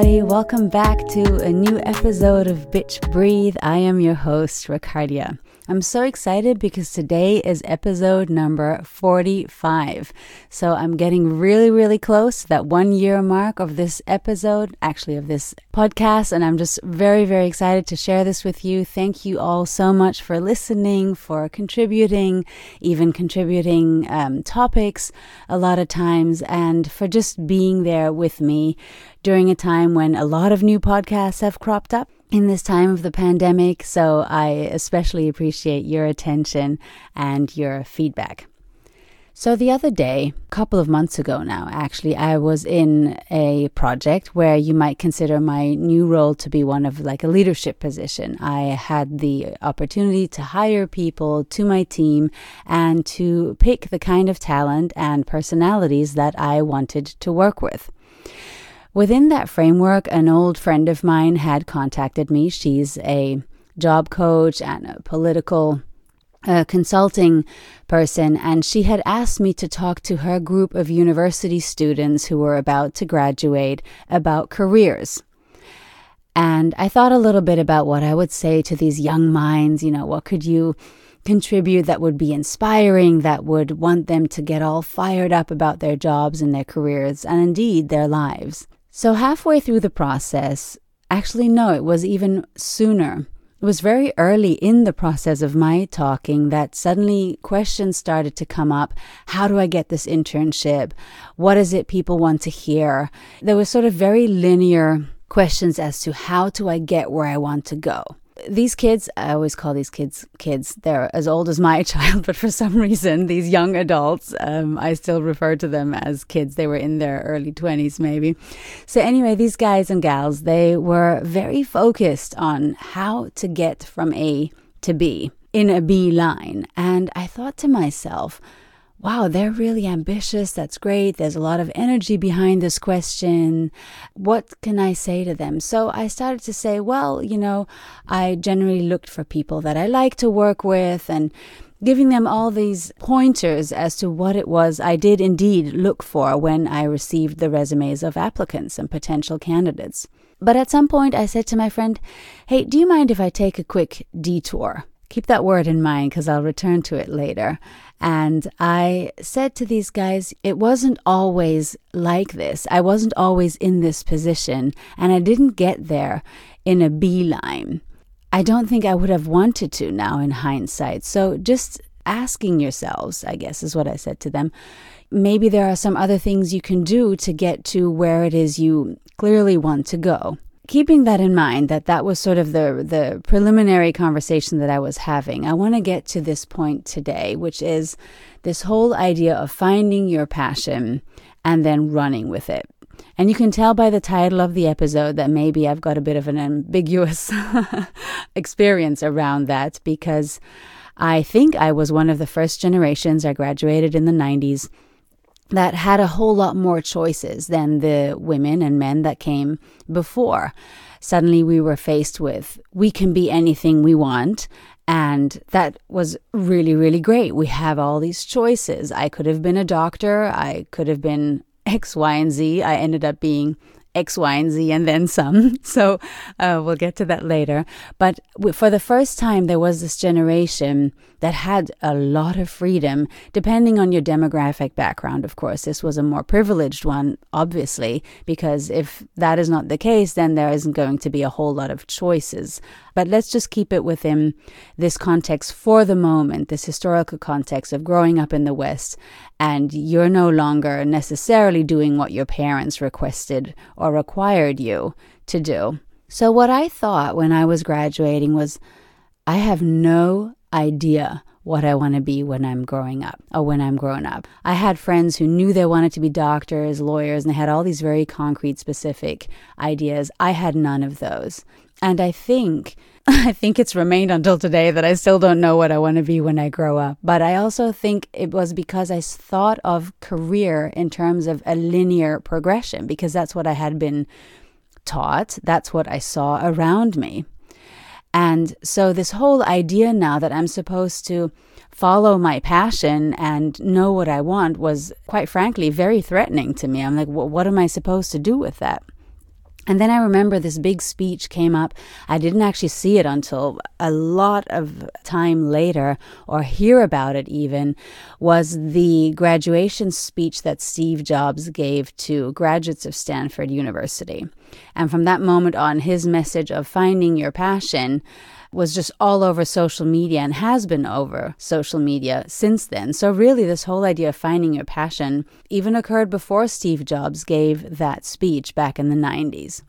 everybody. Welcome back to a new episode of Bitch Breathe. I am your host, Ricardia. I'm so excited because today is episode number 45. So I'm getting really close to that 1 year mark of this episode, actually of this podcast. And I'm just very excited to share this with you. Thank you all so much for listening, for contributing, even contributing topics a lot of times, and for just being there with me during a time when a lot of new podcasts have cropped up in this time of the pandemic. So I especially appreciate your attention and your feedback. So the other day, a couple of months ago now, actually, I was in a project where you might consider my new role to be one of like a leadership position. I had the opportunity to hire people to my team and to pick the kind of talent and personalities that I wanted to work with. Within that framework, an old friend of mine had contacted me. She's a job coach and a political consulting person, and she had asked me to talk to her group of university students who were about to graduate about careers. And I thought a little bit about what I would say to these young minds. What could you contribute that would be inspiring, that would want them to get all fired up about their jobs and their careers, and indeed their lives. So halfway through the process, actually no, it was even sooner. It was very early in the process of my talking that suddenly questions started to come up. How do I get this internship? What is it people want to hear? There were sort of very linear questions as to how do I get where I want to go. These kids, I always call these kids, they're as old as my child, but for some reason, these young adults, I still refer to them as kids. They were in their early 20s maybe. So anyway, these guys and gals, they were very focused on how to get from A to B in a B line. And I thought to myself, wow, they're really ambitious. That's great. There's a lot of energy behind this question. What can I say to them? So I started to say, well, I generally looked for people that I like to work with and giving them all these pointers as to what it was I did indeed look for when I received the resumes of applicants and potential candidates. But at some point I said to my friend, hey, do you mind if I take a quick detour? Keep that word in mind because I'll return to it later. And I said to these guys, it wasn't always like this. I wasn't always in this position, and I didn't get there in a beeline. I don't think I would have wanted to now in hindsight. So just asking yourselves, I guess, is what I said to them. Maybe there are some other things you can do to get to where it is you clearly want to go. Keeping that in mind, that was sort of the preliminary conversation that I was having, I want to get to this point today, which is this whole idea of finding your passion and then running with it. And you can tell by the title of the episode that maybe I've got a bit of an ambiguous experience around that, because I think I was one of the first generations. I graduated in the 90s. That had a whole lot more choices than the women and men that came before. Suddenly we were faced with, we can be anything we want. And that was really great. We have all these choices. I could have been a doctor. I could have been X, Y, and Z. I ended up being X, Y, and Z, and then some. So we'll get to that later. But for the first time, there was this generation that had a lot of freedom, depending on your demographic background, of course. This was a more privileged one, obviously, because if that is not the case, then there isn't going to be a whole lot of choices. But let's just keep it within this context for the moment, this historical context of growing up in the West, and you're no longer necessarily doing what your parents requested or required you to do. So what I thought when I was graduating was, I have no idea what I want to be when I'm growing up or when I'm grown up. I had friends who knew they wanted to be doctors, lawyers, and they had all these very concrete, specific ideas. I had none of those. And I think it's remained until today that I still don't know what I want to be when I grow up. But I also think it was because I thought of career in terms of a linear progression, because that's what I had been taught. That's what I saw around me. And so this whole idea now that I'm supposed to follow my passion and know what I want was, quite frankly, very threatening to me. I'm like, what am I supposed to do with that? And then I remember this big speech came up. I didn't actually see it until a lot of time later, or hear about it even, was the graduation speech that Steve Jobs gave to graduates of Stanford University. And from that moment on, his message of finding your passion was just all over social media and has been over social media since then. So really, this whole idea of finding your passion even occurred before Steve Jobs gave that speech back in the 90s.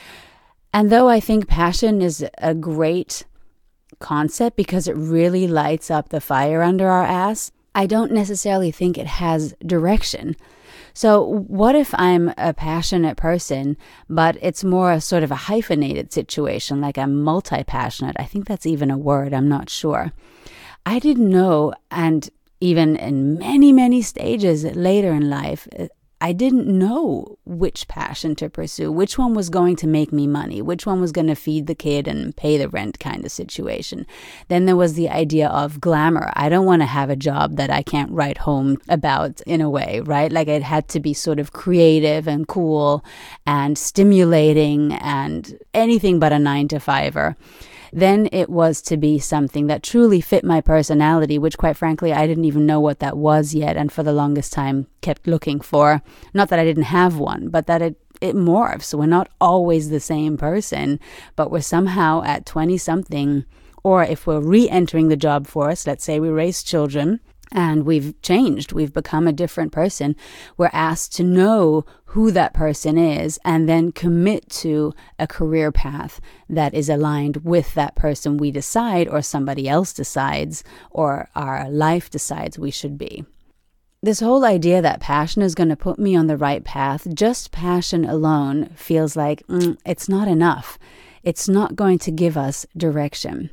And though I think passion is a great concept because it really lights up the fire under our ass, I don't necessarily think it has direction. So what if I'm a passionate person, but it's more a sort of a hyphenated situation, like I'm multi-passionate? I think that's even a word, I'm not sure. I didn't know, and even in many, many stages later in life, I didn't know which passion to pursue, which one was going to make me money, which one was going to feed the kid and pay the rent kind of situation. Then there was the idea of glamour. I don't want to have a job that I can't write home about in a way, right? Like it had to be sort of creative and cool and stimulating and anything but a 9-to-5er. Then it was to be something that truly fit my personality, which quite frankly, I didn't even know what that was yet. And for the longest time kept looking for, not that I didn't have one, but that it morphs. We're not always the same person, but we're somehow at 20 something, or if we're re-entering the job force, let's say we raise children, and we've changed, we've become a different person, we're asked to know who that person is and then commit to a career path that is aligned with that person we decide, or somebody else decides, or our life decides we should be. This whole idea that passion is going to put me on the right path, just passion alone feels like it's not enough. It's not going to give us direction.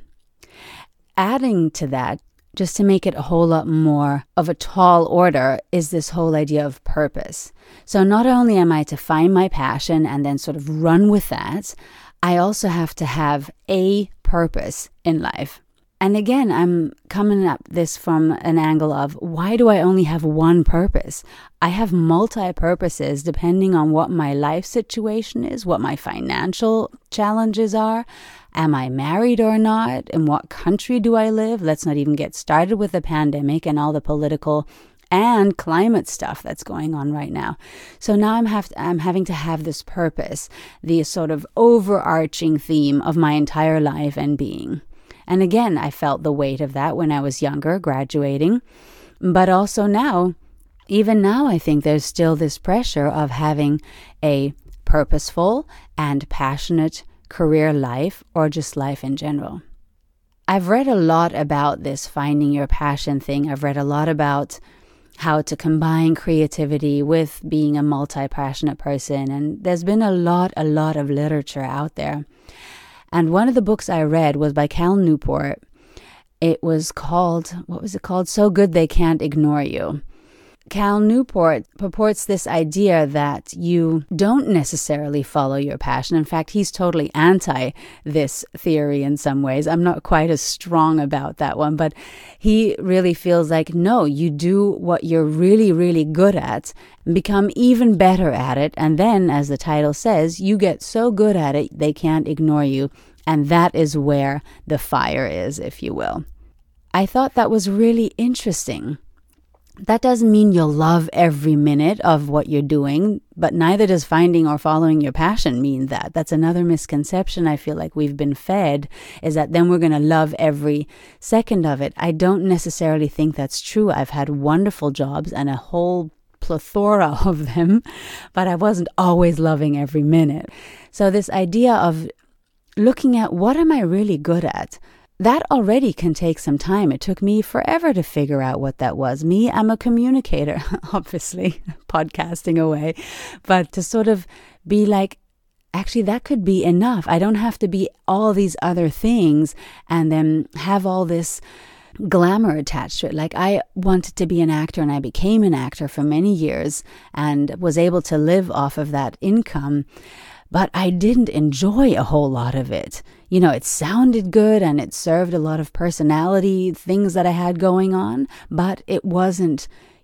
Adding to that, just to make it a whole lot more of a tall order, is this whole idea of purpose. So not only am I to find my passion and then sort of run with that, I also have to have a purpose in life. And again, I'm coming at this from an angle of, why do I only have one purpose? I have multi-purposes depending on what my life situation is, what my financial challenges are. Am I married or not? In what country do I live? Let's not even get started with the pandemic and all the political and climate stuff that's going on right now. So now I'm having to have this purpose, the sort of overarching theme of my entire life and being. And again, I felt the weight of that when I was younger, graduating. But also now, even now, I think there's still this pressure of having a purposeful and passionate career life, or just life in general. I've read a lot about this finding your passion thing. I've read a lot about how to combine creativity with being a multi-passionate person. And there's been a lot of literature out there. And one of the books I read was by Cal Newport. It was called, what was it called? So Good They Can't Ignore You. Cal Newport purports this idea that you don't necessarily follow your passion. In fact, he's totally anti this theory in some ways. I'm not quite as strong about that one, but he really feels like, no, you do what you're really, really good at, become even better at it. And then, as the title says, you get so good at it, they can't ignore you. And that is where the fire is, if you will. I thought that was really interesting. That doesn't mean you'll love every minute of what you're doing, but neither does finding or following your passion mean that. That's another misconception I feel like we've been fed, is that then we're going to love every second of it. I don't necessarily think that's true. I've had wonderful jobs and a whole plethora of them, but I wasn't always loving every minute. So this idea of looking at what am I really good at? That already can take some time. It took me forever to figure out what that was. Me, I'm a communicator, obviously, podcasting away. But to sort of be like, actually, that could be enough. I don't have to be all these other things and then have all this glamour attached to it. Like, I wanted to be an actor and I became an actor for many years and was able to live off of that income. But I didn't enjoy a whole lot of it. You know, it sounded good and it served a lot of personality things that I had going on, but it wasn't,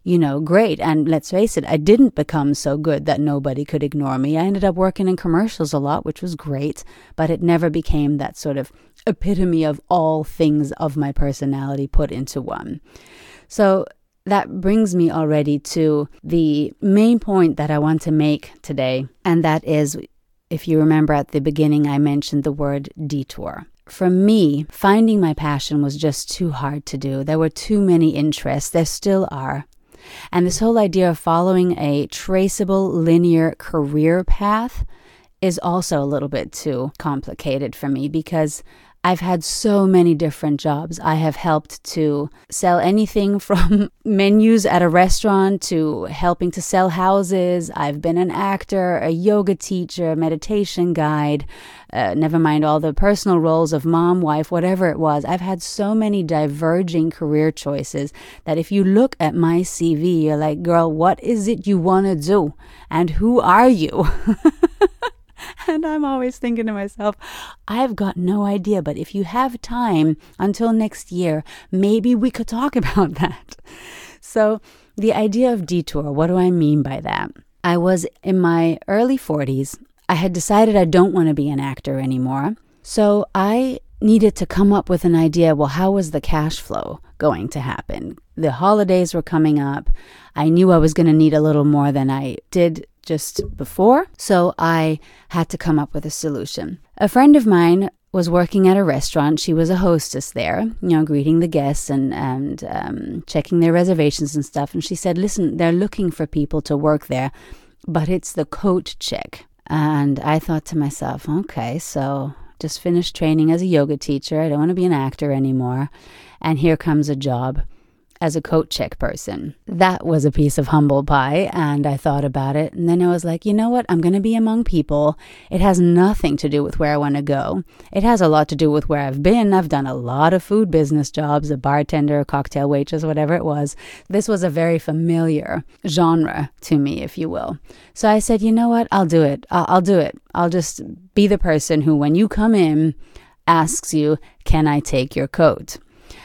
great. And let's face it, I didn't become so good that nobody could ignore me. I ended up working in commercials a lot, which was great, but it never became that sort of epitome of all things of my personality put into one. So that brings me already to the main point that I want to make today, and that is, if you remember at the beginning, I mentioned the word detour. For me, finding my passion was just too hard to do. There were too many interests. There still are. And this whole idea of following a traceable, linear career path is also a little bit too complicated for me, because I've had so many different jobs. I have helped to sell anything from menus at a restaurant to helping to sell houses. I've been an actor, a yoga teacher, meditation guide, never mind all the personal roles of mom, wife, whatever it was. I've had so many diverging career choices that if you look at my CV, you're like, girl, what is it you want to do? And who are you? And I'm always thinking to myself, I've got no idea, but if you have time until next year, maybe we could talk about that. So the idea of detour, what do I mean by that? I was in my early 40s. I had decided I don't want to be an actor anymore. So I needed to come up with an idea, well, how was the cash flow going to happen? The holidays were coming up. I knew I was going to need a little more than I did just before, so I had to come up with a solution. A friend of mine was working at a restaurant. She was a hostess there, greeting the guests and checking their reservations and stuff. And she said, listen, they're looking for people to work there, but it's the coat check. And I thought to myself, okay, so just finished training as a yoga teacher. I don't want to be an actor anymore. And here comes a job as a coat check person. That was a piece of humble pie, and I thought about it, and then I was like, you know what? I'm going to be among people. It has nothing to do with where I want to go. It has a lot to do with where I've been. I've done a lot of food business jobs, a bartender, a cocktail waitress, whatever it was. This was a very familiar genre to me, if you will. So I said, you know what? I'll do it. I'll do it. I'll just be the person who, when you come in, asks you, can I take your coat?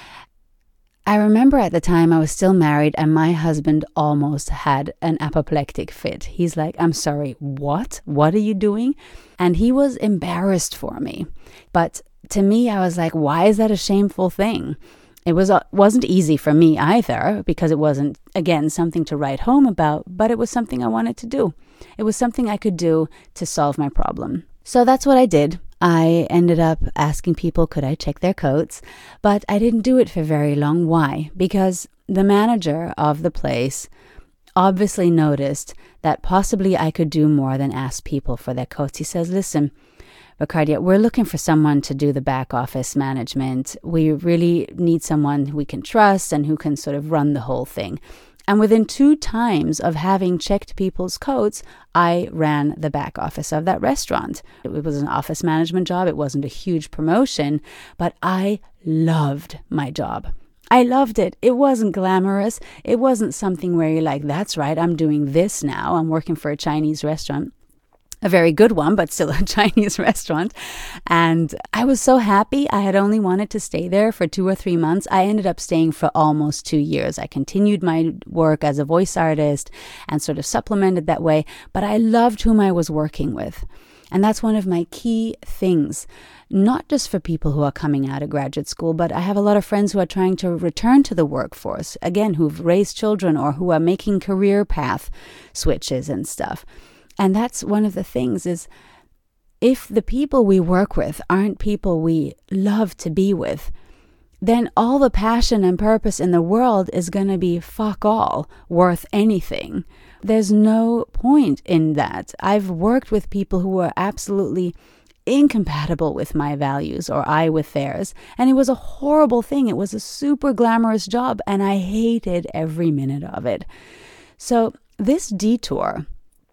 I remember at the time I was still married and my husband almost had an apoplectic fit. He's like, I'm sorry, what? What are you doing? And he was embarrassed for me. But to me, I was like, why is that a shameful thing? It wasn't easy for me either, because it wasn't, again, something to write home about, but it was something I wanted to do. It was something I could do to solve my problem. So that's what I did. I ended up asking people, could I check their coats? But I didn't do it for very long. Why? Because the manager of the place obviously noticed that possibly I could do more than ask people for their coats. He says, listen, Ricardia, we're looking for someone to do the back office management. We really need someone we can trust and who can sort of run the whole thing. And within 2 times of having checked people's coats, I ran the back office of that restaurant. It was an office management job. It wasn't a huge promotion, but I loved my job. I loved it. It wasn't glamorous. It wasn't something where you're like, that's right, I'm doing this now. I'm working for a Chinese restaurant. A very good one, but still a Chinese restaurant. And I was so happy. I had only wanted to stay there for 2 or 3 months. I ended up staying for almost 2 years. I continued my work as a voice artist and sort of supplemented that way. But I loved whom I was working with. And that's one of my key things, not just for people who are coming out of graduate school, but I have a lot of friends who are trying to return to the workforce, again, who've raised children or who are making career path switches and stuff. And that's one of the things is, if the people we work with aren't people we love to be with, then all the passion and purpose in the world is going to be fuck all worth anything. There's no point in that. I've worked with people who are absolutely incompatible with my values or I with theirs. And it was a horrible thing. It was a super glamorous job and I hated every minute of it. So this detour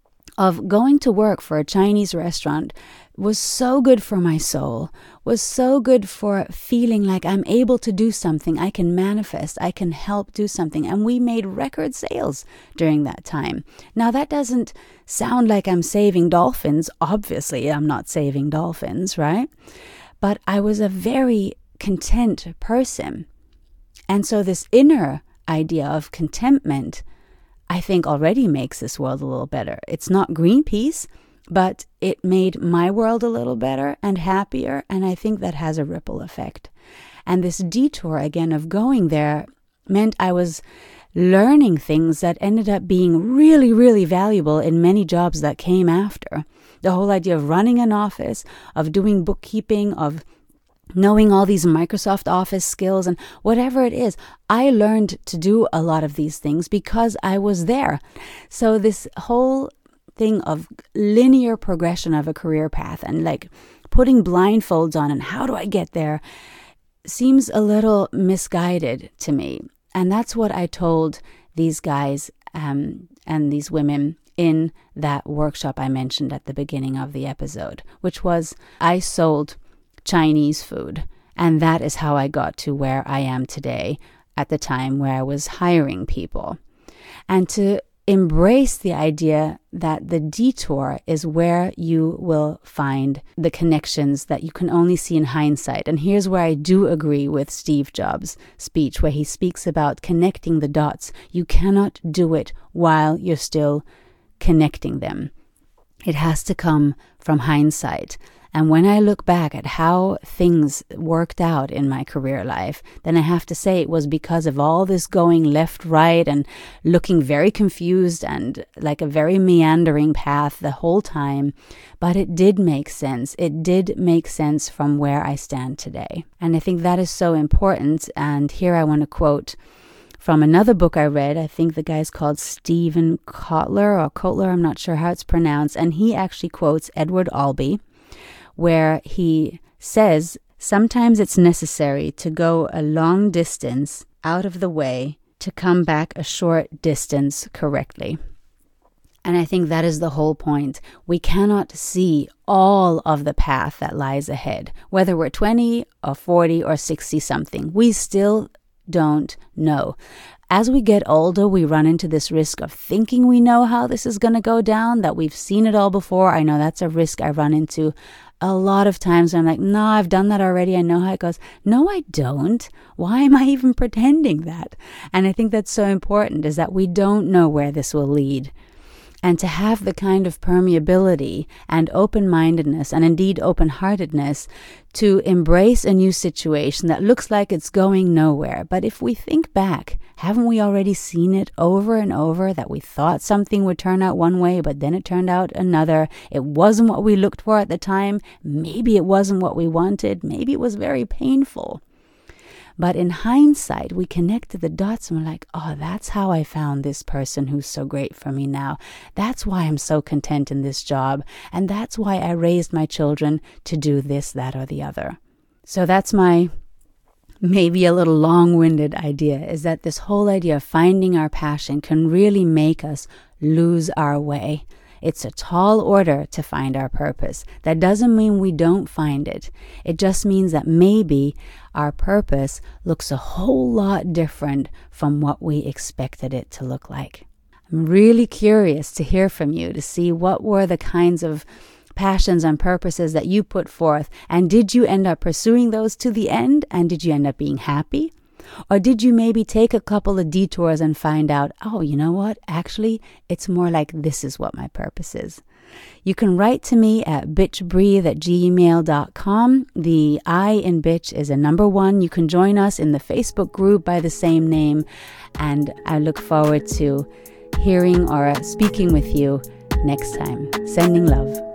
of going to work for a Chinese restaurant was so good for my soul, was so good for feeling like I'm able to do something, I can manifest, I can help do something. And we made record sales during that time. Now that doesn't sound like I'm saving dolphins. Obviously, I'm not saving dolphins, right? But I was a very content person. And so this inner idea of contentment I think already makes this world a little better. It's not Greenpeace, but it made my world a little better and happier, and I think that has a ripple effect. And this detour, again, of going there meant I was learning things that ended up being really, really valuable in many jobs that came after. The whole idea of running an office, of doing bookkeeping, of knowing all these Microsoft Office skills and whatever it is, I learned to do a lot of these things because I was there. So this whole thing of linear progression of a career path and like putting blindfolds on and how do I get there seems a little misguided to me. And that's what I told these guys and these women in that workshop I mentioned at the beginning of the episode, which was I sold Chinese food. And that is how I got to where I am today at the time where I was hiring people. And to embrace the idea that the detour is where you will find the connections that you can only see in hindsight. And here's where I do agree with Steve Jobs' speech, where he speaks about connecting the dots. You cannot do it while you're still connecting them. It has to come from hindsight. And when I look back at how things worked out in my career life, then I have to say it was because of all this going left, right, and looking very confused and like a very meandering path the whole time. But it did make sense. It did make sense from where I stand today. And I think that is so important. And here I want to quote from another book I read. I think the guy's called Stephen Kotler or Kotler, I'm not sure how it's pronounced. And he actually quotes Edward Albee, where he says, sometimes it's necessary to go a long distance out of the way to come back a short distance correctly. And I think that is the whole point. We cannot see all of the path that lies ahead, whether we're 20 or 40 or 60 something. We still don't know. As we get older, we run into this risk of thinking we know how this is going to go down, that we've seen it all before. I know that's a risk I run into a lot of times. I'm like, no, I've done that already. I know how it goes. No, I don't. Why am I even pretending that? And I think that's so important, is that we don't know where this will lead. And to have the kind of permeability and open-mindedness and indeed open-heartedness to embrace a new situation that looks like it's going nowhere. But if we think back, haven't we already seen it over and over, that we thought something would turn out one way, but then it turned out another? It wasn't what we looked for at the time. Maybe it wasn't what we wanted. Maybe it was very painful. But in hindsight, we connect the dots and we're like, oh, that's how I found this person who's so great for me now. That's why I'm so content in this job. And that's why I raised my children to do this, that, or the other. So that's my maybe a little long-winded idea, is that this whole idea of finding our passion can really make us lose our way. It's a tall order to find our purpose. That doesn't mean we don't find it. It just means that maybe our purpose looks a whole lot different from what we expected it to look like. I'm really curious to hear from you, to see what were the kinds of passions and purposes that you put forth, and did you end up pursuing those to the end, and did you end up being happy? Or did you maybe take a couple of detours and find out, oh, you know what? Actually, it's more like this is what my purpose is. You can write to me at bitchbreathe@gmail.com. The I in bitch is a number 1. You can join us in the Facebook group by the same name. And I look forward to hearing or speaking with you next time. Sending love.